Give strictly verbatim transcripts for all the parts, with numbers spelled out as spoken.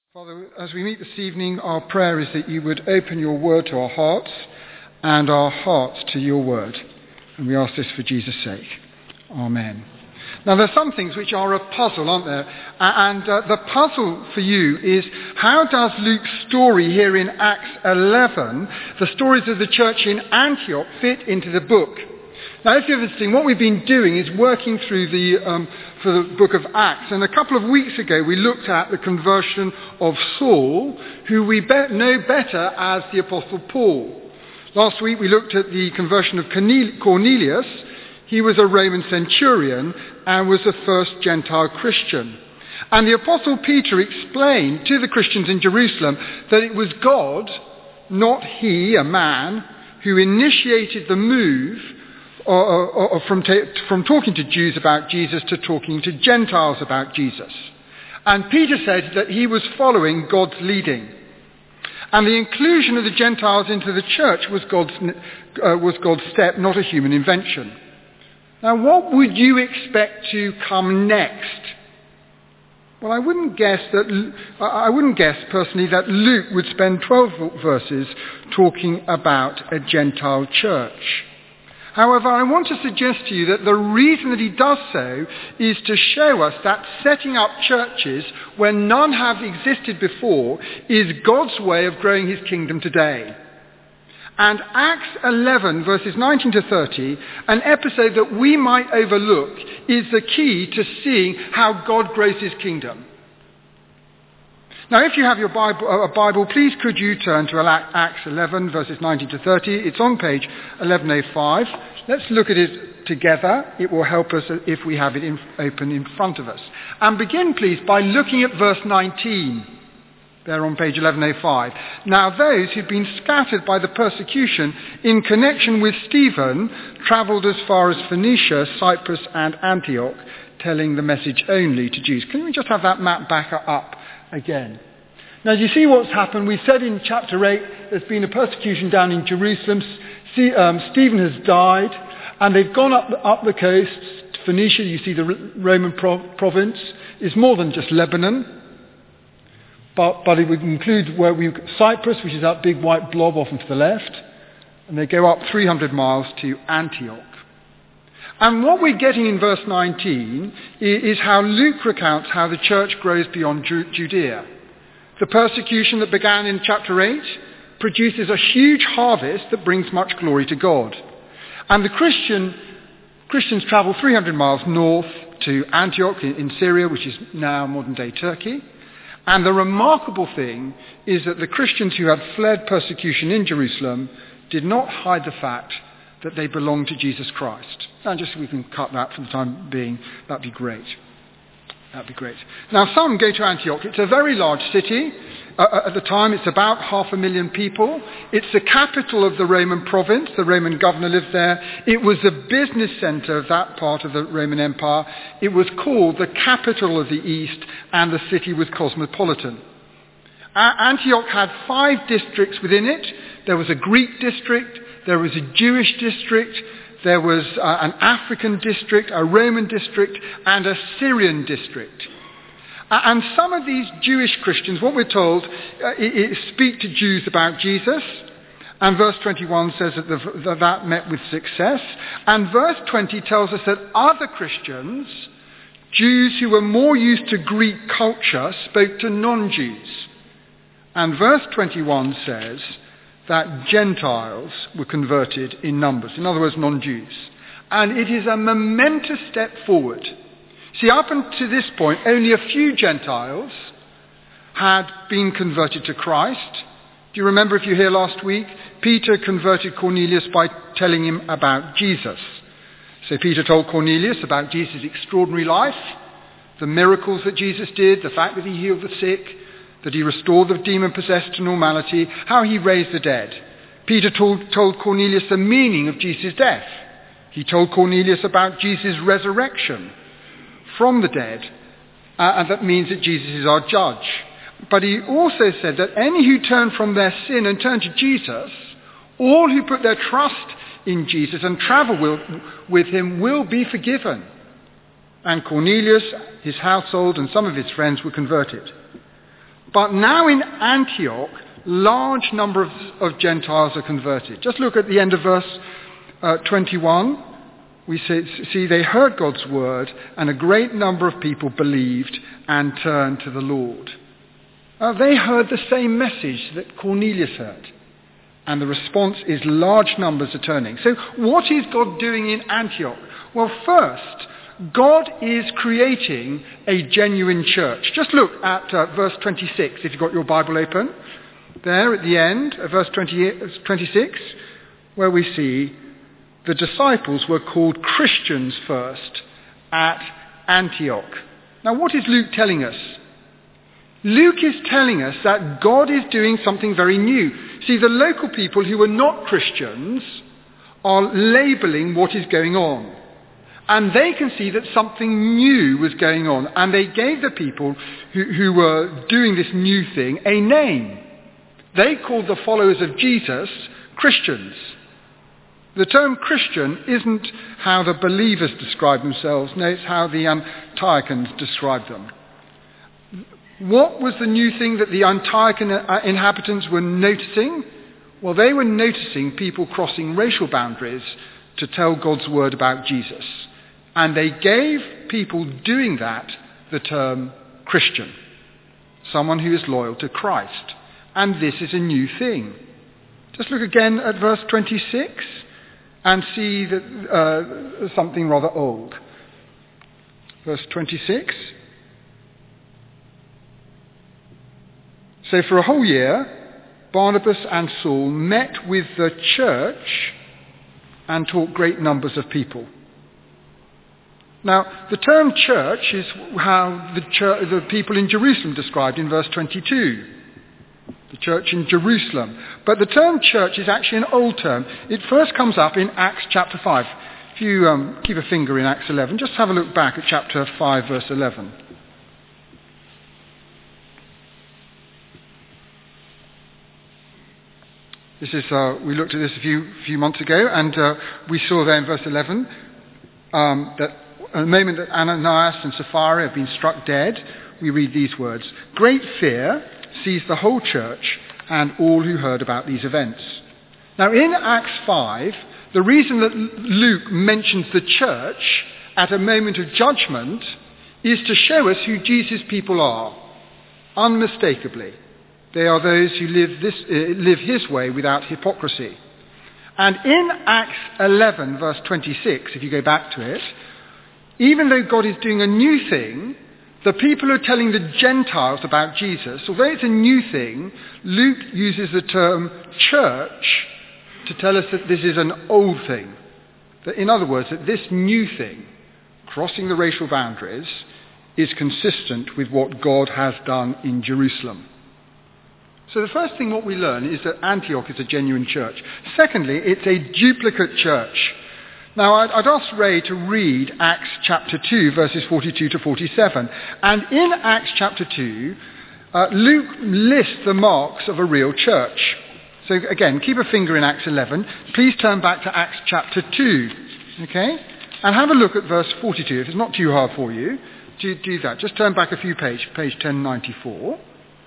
Father, as we meet this evening, our prayer is that you would open your word to our hearts and our hearts to your word. And we ask this for Jesus' sake. Amen. Now, there are some things which are a puzzle, aren't there? And uh, the puzzle for you is, how does Luke's story here in Acts eleven, the stories of the church in Antioch, fit into the book? Now, if you're visiting, what we've been doing is working through the um, for the book of Acts. And a couple of weeks ago, we looked at the conversion of Saul, who we be- know better as the Apostle Paul. Last week, we looked at the conversion of Cornelius. He was a Roman centurion and was the first Gentile Christian. And the Apostle Peter explained to the Christians in Jerusalem that it was God, not he, a man, who initiated the move Or, or, or from, ta- from talking to Jews about Jesus to talking to Gentiles about Jesus. And Peter said that he was following God's leading. And the inclusion of the Gentiles into the church was God's, uh, was God's step, not a human invention. Now, what would you expect to come next? Well, I wouldn't guess that I wouldn't guess personally that Luke would spend twelve verses talking about a Gentile church. However, I want to suggest to you that the reason that he does so is to show us that setting up churches where none have existed before is God's way of growing his kingdom today. And Acts eleven, verses nineteen to thirty, an episode that we might overlook, is the key to seeing how God grows his kingdom. Now, if you have your Bible, a Bible, please could you turn to Acts eleven, verses nineteen to thirty. It's on page eleven oh five. Let's look at it together. It will help us if we have it in, open in front of us. And begin, please, by looking at verse nineteen. There on page eleven oh five. Now, those who'd been scattered by the persecution in connection with Stephen travelled as far as Phoenicia, Cyprus, and Antioch, telling the message only to Jews. Can we just have that map back up again? Now, do you see what's happened? We said in chapter eight there's been a persecution down in Jerusalem. See, um, Stephen has died, and they've gone up the, up the coast. Phoenicia, you see the Roman pro- province, is more than just Lebanon. But, but it would include where we've got Cyprus, which is that big white blob off and to the left. And they go up three hundred miles to Antioch. And what we're getting in verse nineteen is how Luke recounts how the church grows beyond Judea. The persecution that began in chapter eight produces a huge harvest that brings much glory to God. And the Christian, Christians travel three hundred miles north to Antioch in Syria, which is now modern-day Turkey. And the remarkable thing is that the Christians who had fled persecution in Jerusalem did not hide the fact that they belong to Jesus Christ. And just so we can cut that for the time being, that'd be great. That'd be great. Now, some go to Antioch. It's a very large city. Uh, at the time, it's about half a million people. It's the capital of the Roman province. The Roman governor lives there. It was the business centre of that part of the Roman Empire. It was called the capital of the East, and the city was cosmopolitan. Uh, Antioch had five districts within it. There was a Greek district. There was a Jewish district, there was uh, an African district, a Roman district, and a Syrian district. Uh, and some of these Jewish Christians, what we're told, uh, it, it speak to Jews about Jesus. And verse twenty-one says that the, that, that met with success. And verse twenty tells us that other Christians, Jews who were more used to Greek culture, spoke to non-Jews. And verse twenty-one says that Gentiles were converted in numbers, in other words, non-Jews. And it is a momentous step forward. See, up until this point, only a few Gentiles had been converted to Christ. Do you remember, if you were here last week, Peter converted Cornelius by telling him about Jesus. So Peter told Cornelius about Jesus' extraordinary life, the miracles that Jesus did, the fact that he healed the sick, that he restored the demon-possessed to normality, how he raised the dead. Peter told, told Cornelius the meaning of Jesus' death. He told Cornelius about Jesus' resurrection from the dead, uh, and that means that Jesus is our judge. But he also said that any who turn from their sin and turn to Jesus, all who put their trust in Jesus and travel will, with him will be forgiven. And Cornelius, his household, and some of his friends were converted. But now in Antioch, large number of, of Gentiles are converted. Just look at the end of verse uh, twenty-one. We see, see they heard God's word, and a great number of people believed and turned to the Lord. Uh, they heard the same message that Cornelius heard. And the response is large numbers are turning. So what is God doing in Antioch? Well, first, God is creating a genuine church. Just look at uh, verse twenty-six, if you've got your Bible open. There at the end of verse twenty-six, where we see the disciples were called Christians first at Antioch. Now, what is Luke telling us? Luke is telling us that God is doing something very new. See, the local people who were not Christians are labeling what is going on. And they can see that something new was going on. And they gave the people who, who were doing this new thing a name. They called the followers of Jesus Christians. The term Christian isn't how the believers describe themselves. No, it's how the Antiochans describe them. What was the new thing that the Antiochian inhabitants were noticing? Well, they were noticing people crossing racial boundaries to tell God's word about Jesus. And they gave people doing that the term Christian, someone who is loyal to Christ. And this is a new thing. Just look again at verse twenty-six and see that uh, something rather old. Verse twenty-six. So for a whole year, Barnabas and Saul met with the church and taught great numbers of people. Now, the term church is how the, church, the people in Jerusalem described in verse twenty-two. The church in Jerusalem. But the term church is actually an old term. It first comes up in Acts chapter five. If you um, keep a finger in Acts eleven, just have a look back at chapter five, verse eleven. This is, uh, we looked at this a few few months ago, and uh, we saw there in verse eleven um, that at the moment that Ananias and Sapphira have been struck dead, we read these words: "Great fear seized the whole church and all who heard about these events." Now in Acts five, the reason that Luke mentions the church at a moment of judgment is to show us who Jesus' people are, unmistakably. They are those who live, this, uh, live his way without hypocrisy. And in Acts eleven, verse twenty-six, if you go back to it, even though God is doing a new thing, the people who are telling the Gentiles about Jesus, although it's a new thing, Luke uses the term church to tell us that this is an old thing. That, in other words, that this new thing, crossing the racial boundaries, is consistent with what God has done in Jerusalem. So the first thing what we learn is that Antioch is a genuine church. Secondly, it's a duplicate church. Now, I'd, I'd ask Ray to read Acts chapter two, verses forty-two to forty-seven. And in Acts chapter two, uh, Luke lists the marks of a real church. So again, keep a finger in Acts eleven. Please turn back to Acts chapter two, okay? And have a look at verse forty-two. If it's not too hard for you, do, do that. Just turn back a few pages, page ten ninety-four.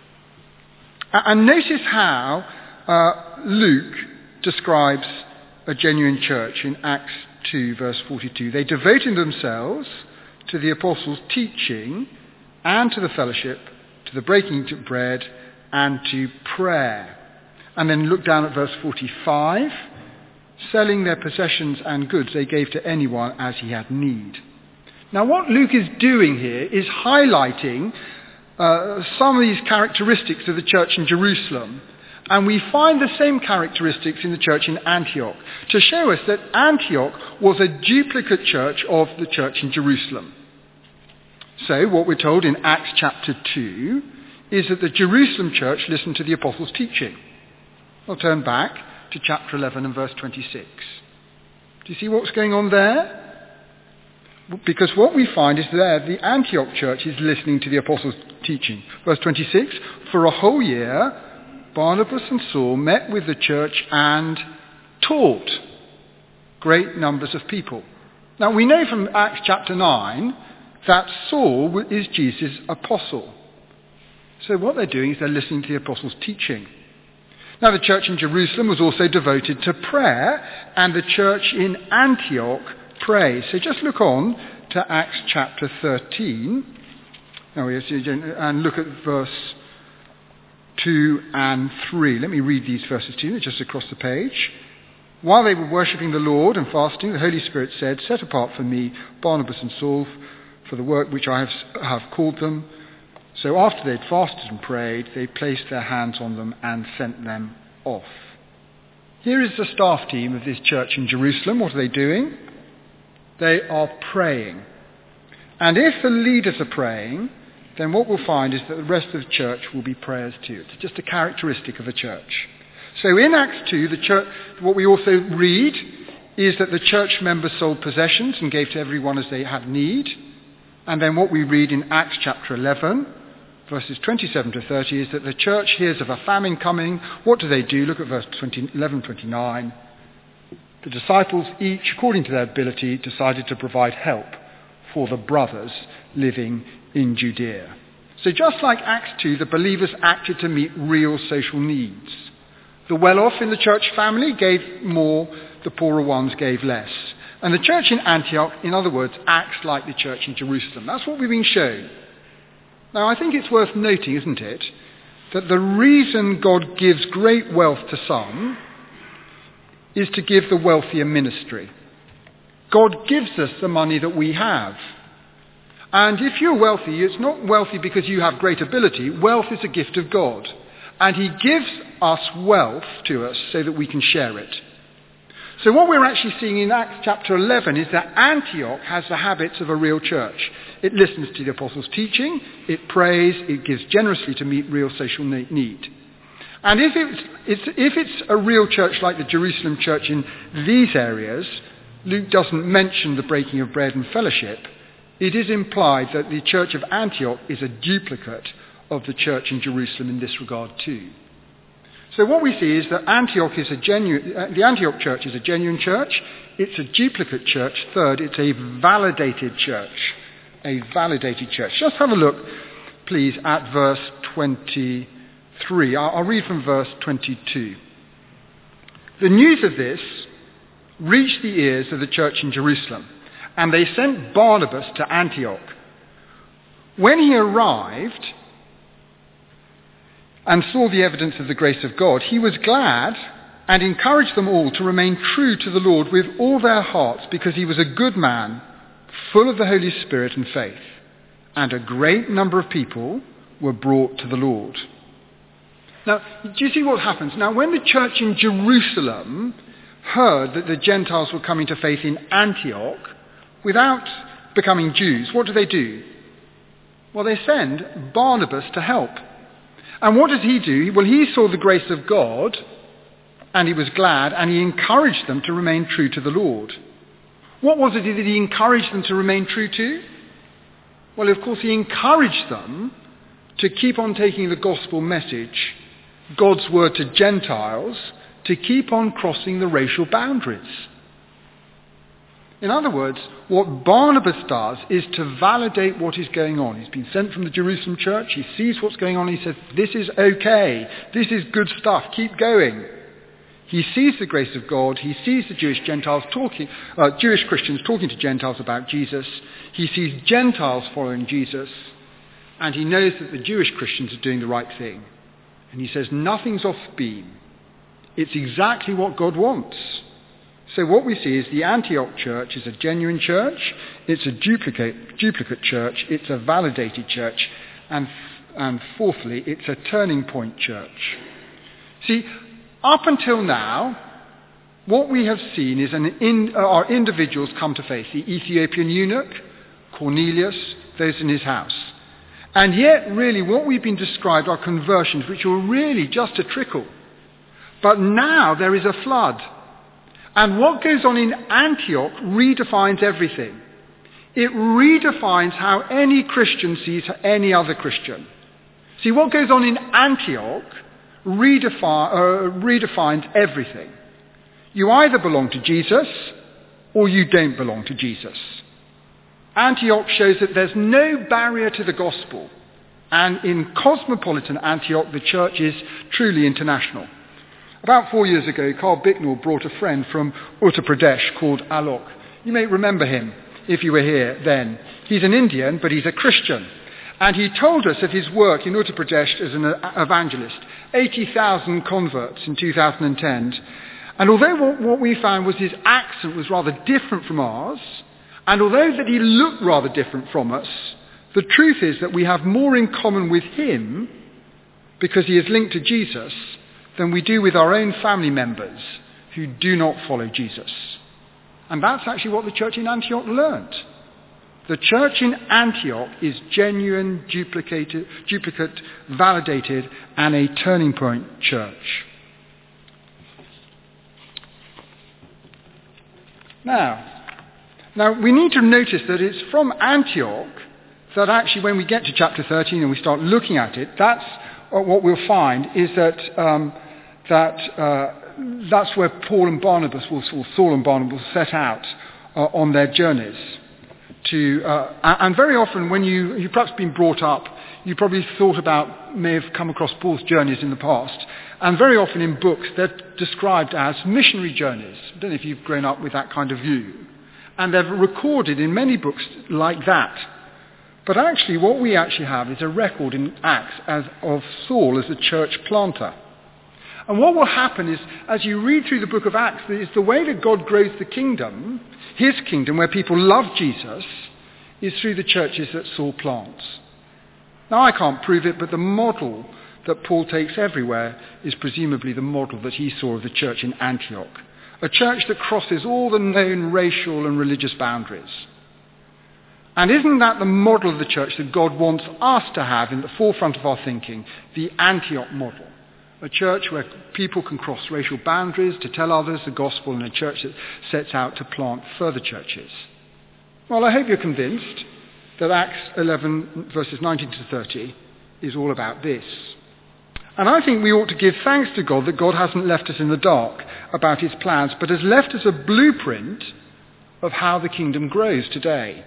And notice how uh, Luke describes a genuine church in Acts two, verse forty-two. They devoted themselves to the apostles' teaching and to the fellowship, to the breaking of bread and to prayer. And then look down at verse forty-five. Selling their possessions and goods they gave to anyone as he had need. Now what Luke is doing here is highlighting Uh, some of these characteristics of the church in Jerusalem, and we find the same characteristics in the church in Antioch, to show us that Antioch was a duplicate church of the church in Jerusalem. So what we're told in Acts chapter two is that the Jerusalem church listened to the apostles' teaching. We'll turn back to chapter eleven and verse twenty-six. Do you see what's going on there? Because what we find is there, the Antioch church is listening to the apostles' teaching. Verse twenty-six, for a whole year, Barnabas and Saul met with the church and taught great numbers of people. Now we know from Acts chapter nine that Saul is Jesus' apostle. So what they're doing is they're listening to the apostles' teaching. Now the church in Jerusalem was also devoted to prayer, and the church in Antioch prays. So just look on to Acts chapter thirteen, now, and look at verse two and three. Let me read these verses to you, just across the page. While they were worshipping the Lord and fasting, the Holy Spirit said, "Set apart for me Barnabas and Saul for the work which I have, have called them." So after they'd fasted and prayed, they placed their hands on them and sent them off. Here is the staff team of this church in Jerusalem. What are they doing? They are praying. And if the leaders are praying, then what we'll find is that the rest of the church will be prayers too. It's just a characteristic of a church. So in Acts two, the church, what we also read is that the church members sold possessions and gave to everyone as they had need. And then what we read in Acts chapter eleven, verses twenty-seven to thirty, is that the church hears of a famine coming. What do they do? Look at verse eleven twenty-nine. The disciples, each according to their ability, decided to provide help for the brothers living in Judea. So just like Acts two, the believers acted to meet real social needs. The well-off in the church family gave more, the poorer ones gave less. And the church in Antioch, in other words, acts like the church in Jerusalem. That's what we've been shown. Now, I think it's worth noting, isn't it, that the reason God gives great wealth to some is to give the wealthy a ministry. God gives us the money that we have. And if you're wealthy, it's not wealthy because you have great ability. Wealth is a gift of God. And he gives us wealth to us so that we can share it. So what we're actually seeing in Acts chapter eleven is that Antioch has the habits of a real church. It listens to the apostles' teaching, it prays, it gives generously to meet real social need. And if it's, it's, if it's a real church like the Jerusalem church in these areas, Luke doesn't mention the breaking of bread and fellowship. It is implied that the church of Antioch is a duplicate of the church in Jerusalem in this regard too. So what we see is that Antioch is a genuine, uh, the Antioch church is a genuine church. It's a duplicate church. Third, it's a validated church. A validated church. Just have a look, please, at verse twenty-three. I'll, I'll read from verse twenty-two. The news of this reached the ears of the church in Jerusalem, and they sent Barnabas to Antioch. When he arrived and saw the evidence of the grace of God, he was glad and encouraged them all to remain true to the Lord with all their hearts, because he was a good man, full of the Holy Spirit and faith. And a great number of people were brought to the Lord. Now, do you see what happens? Now, when the church in Jerusalem heard that the Gentiles were coming to faith in Antioch without becoming Jews, what do they do? Well, they send Barnabas to help. And what does he do? Well, he saw the grace of God, and he was glad, and he encouraged them to remain true to the Lord. What was it that he encouraged them to remain true to? Well, of course, he encouraged them to keep on taking the gospel message, God's word to Gentiles, to keep on crossing the racial boundaries. In other words, what Barnabas does is to validate what is going on. He's been sent from the Jerusalem church. He sees what's going on. He says, this is okay. This is good stuff. Keep going. He sees the grace of God. He sees the Jewish Gentiles talking, uh, Jewish Christians talking to Gentiles about Jesus. He sees Gentiles following Jesus. And he knows that the Jewish Christians are doing the right thing. And he says, nothing's off beam. It's exactly what God wants. So what we see is the Antioch church is a genuine church, it's a duplicate, duplicate church, it's a validated church, and, and fourthly, it's a turning point church. See, up until now, what we have seen is an in, uh, our individuals come to faith. The Ethiopian eunuch, Cornelius, those in his house. And yet, really, what we've been described are conversions, which were really just a trickle. But now there is a flood. And what goes on in Antioch redefines everything. It redefines how any Christian sees any other Christian. See, what goes on in Antioch redefine, uh, redefines everything. You either belong to Jesus or you don't belong to Jesus. Antioch shows that there's no barrier to the gospel. And in cosmopolitan Antioch, the church is truly international. About four years ago, Carl Bicknell brought a friend from Uttar Pradesh called Alok. You may remember him if you were here then. He's an Indian, but he's a Christian. And he told us of his work in Uttar Pradesh as an evangelist. eighty thousand converts in two thousand ten. And although what we found was his accent was rather different from ours, and although that he looked rather different from us, the truth is that we have more in common with him, because he is linked to Jesus, than we do with our own family members who do not follow Jesus. And that's actually what the church in Antioch learnt. The church in Antioch is genuine, duplicated, duplicate, validated, and a turning point church. Now, now we need to notice that it's from Antioch that actually when we get to chapter thirteen and we start looking at it, that's what we'll find is that um, that uh, that's where Paul and Barnabas, will, or Saul and Barnabas, set out uh, on their journeys. To uh, and very often when you you've perhaps been brought up, you probably thought about, may have come across Paul's journeys in the past, and very often in books they're described as missionary journeys. I don't know if you've grown up with that kind of view, and they're recorded in many books like that. But actually, what we actually have is a record in Acts as of Saul as a church planter. And what will happen is, as you read through the book of Acts, is the way that God grows the kingdom, his kingdom, where people love Jesus, is through the churches that Saul plants. Now, I can't prove it, but the model that Paul takes everywhere is presumably the model that he saw of the church in Antioch. A church that crosses all the known racial and religious boundaries. And isn't that the model of the church that God wants us to have in the forefront of our thinking? The Antioch model. A church where people can cross racial boundaries to tell others the gospel, and a church that sets out to plant further churches. Well, I hope you're convinced that Acts eleven, verses nineteen to thirty, is all about this. And I think we ought to give thanks to God that God hasn't left us in the dark about his plans, but has left us a blueprint of how the kingdom grows today.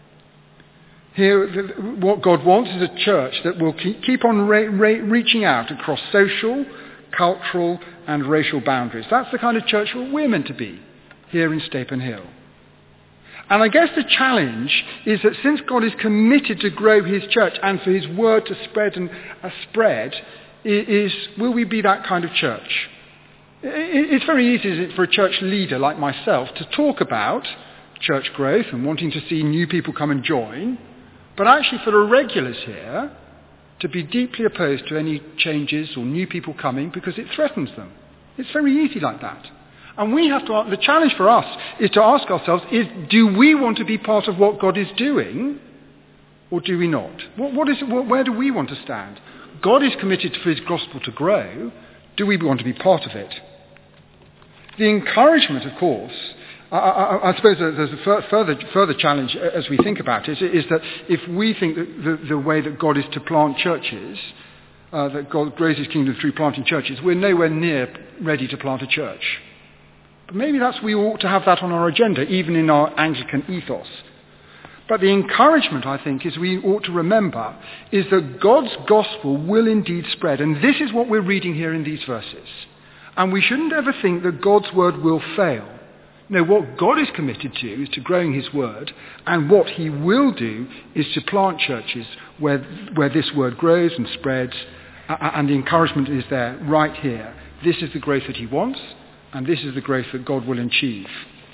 Here, what God wants is a church that will keep on re- re- reaching out across social, cultural, and racial boundaries. That's the kind of church we're meant to be here in Stapen Hill. And I guess the challenge is that since God is committed to grow his church and for his word to spread and uh, spread, is will we be that kind of church? It's very easy, isn't it, for a church leader like myself to talk about church growth and wanting to see new people come and join, but actually for the regulars here to be deeply opposed to any changes or new people coming because it threatens them. It's very easy like that. And we have to, the challenge for us is to ask ourselves, is do we want to be part of what God is doing or do we not? What, what is, what, where do we want to stand? God is committed for his gospel to grow. Do we want to be part of it? The encouragement, of course, I, I, I suppose there's a further, further challenge as we think about it, is that if we think that the, the way that God is to plant churches, uh, that God grows his kingdom through planting churches, we're nowhere near ready to plant a church. But maybe that's we ought to have that on our agenda, even in our Anglican ethos. But the encouragement, I think, is we ought to remember is that God's gospel will indeed spread. And this is what we're reading here in these verses. And we shouldn't ever think that God's word will fail. No, what God is committed to is to growing his word, and what he will do is to plant churches where, where this word grows and spreads, and the encouragement is there right here. This is the growth that he wants, and this is the growth that God will achieve.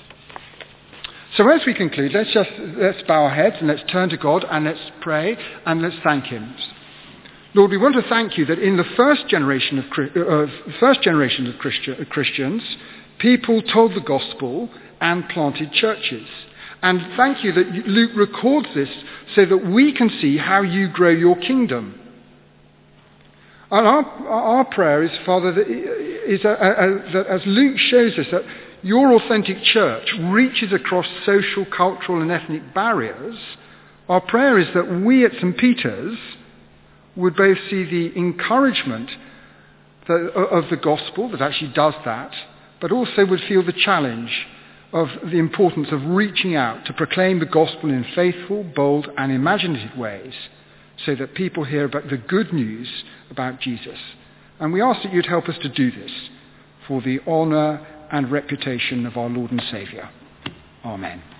So as we conclude, let's just let's bow our heads and let's turn to God and let's pray and let's thank him. Lord, we want to thank you that in the first generation of uh, first generation of Christi- Christians, people told the gospel and planted churches. And thank you that Luke records this so that we can see how you grow your kingdom. And our, our prayer is, Father, that, is a, a, a, that as Luke shows us, that your authentic church reaches across social, cultural and ethnic barriers. Our prayer is that we at Saint Peter's would both see the encouragement that, of the gospel that actually does that, but also would feel the challenge of the importance of reaching out to proclaim the gospel in faithful, bold and imaginative ways so that people hear about the good news about Jesus. And we ask that you'd help us to do this for the honour and reputation of our Lord and Saviour. Amen.